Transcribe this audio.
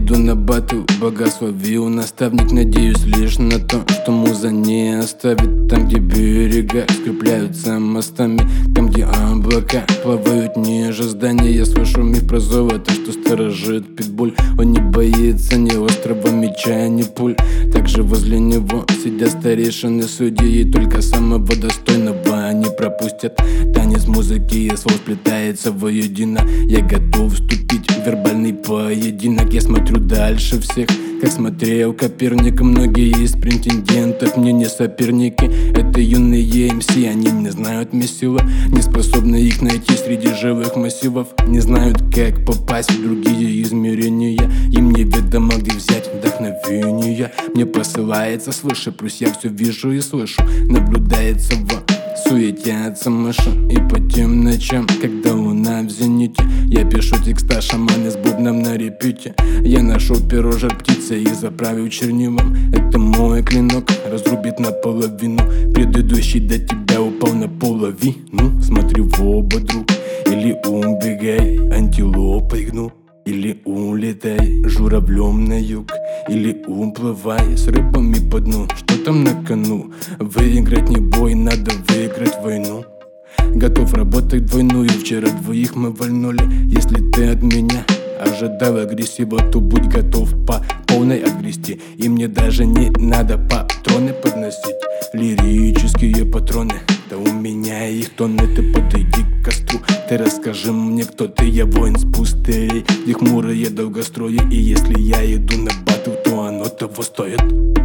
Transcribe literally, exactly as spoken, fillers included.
иду на батл, благословил наставник. Надеюсь лишь на то, что муза не оставит. Там, где берега скрепляются мостами, там, где облака плавают ниже здания. Я слышу миф про золото, что сторожит питбуль. Он не боится ни острого меча, ни пуль. Также возле него сидят старейшины судьи, и только самого достойного они пропустят. Танец музыки и слов сплетается воедино. Я готов вступить в вербальный поединок. Я смотрю дальше всех, как смотрел Коперник. Многие из претендентов мне не соперники. Это юные эм си, они не знают месила, не способны их найти среди живых массивов. Не знают, как попасть в другие измерения. Им неведомо, где взять вдохновение. Мне посылается свыше, плюс я все вижу и слышу. Наблюдается в суетятся мыши. И по тем ночам, когда луна в зените, я пишу текста шаманы с бубном на репите. Я нашел перо жар птицы и заправил чернилом. Это мой клинок, разрубит наполовину. Предыдущий до тебя упал наполовину. Смотри в оба, друг, или убегай антилопой гну, или улетай журавлем на юг, или уплывай с рыбами по дну. Что там на кону? Выиграть не бой, надо выиграть войну. Готов работать двойную, вчера двоих мы вальнули. Если ты от меня ожидал агрессива, то будь готов по полной отгрести. И мне даже не надо патроны подносить, лирические патроны. Да у меня их тонны. Ты подойди к костру, ты расскажи мне, кто ты. Я воин с пустырей, где хмурые долгострои. И если я иду на батл, то оно того стоит.